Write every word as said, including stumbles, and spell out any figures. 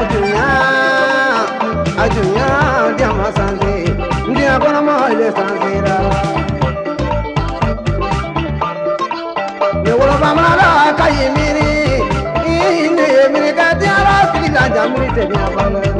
adunya adunya dia masanze dia kono mo ile sanzira ne wala bamala kayimiri ine miri ka dia ra sila jamiri te dia bala